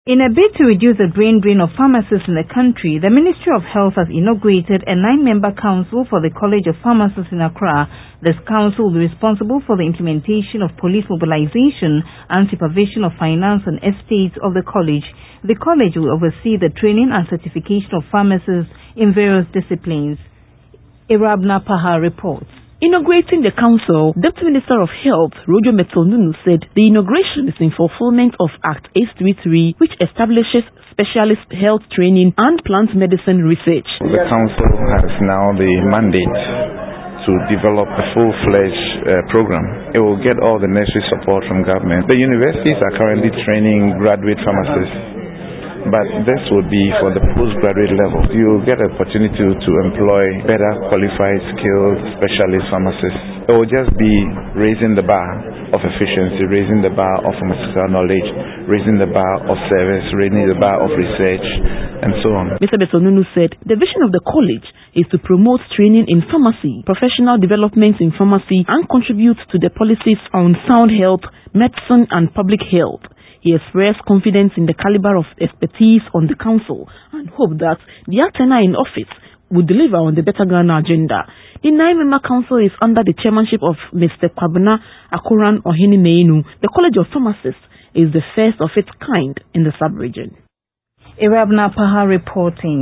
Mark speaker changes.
Speaker 1: In a bid to reduce the brain drain of pharmacists in the country, the Ministry of Health has inaugurated a 9-member council for the College of Pharmacists in Accra. This council will be responsible for the implementation of police mobilization and supervision of finance and estates of the college. The college will oversee the training and certification of pharmacists in various disciplines. Irabna Paha reports.
Speaker 2: Inaugurating the council, Deputy Minister of Health, Roger Metonunu, said the inauguration is in fulfillment of Act 833, which establishes specialist health training and plant medicine research.
Speaker 3: The council has now the mandate to develop a full-fledged program. It will get all the necessary support from government. The universities are currently training graduate pharmacists, but this would be for the postgraduate level. You will get an opportunity to employ better qualified, skilled specialist pharmacists. It will just be raising the bar of efficiency, raising the bar of pharmaceutical knowledge, raising the bar of service, raising the bar of research, and so on.
Speaker 2: Mr. Betonunu said the vision of the college is to promote training in pharmacy, professional development in pharmacy, and contribute to the policies on sound health, medicine, and public health. He expressed confidence in the caliber of expertise on the council and hoped that their tenure in office would deliver on the Better Ghana agenda. The 9-member council is under the chairmanship of Mr. Kwabena Akoran Ohene-Meinu. The College of Pharmacists is the first of its kind in the sub-region.
Speaker 1: Irabna Paha reporting.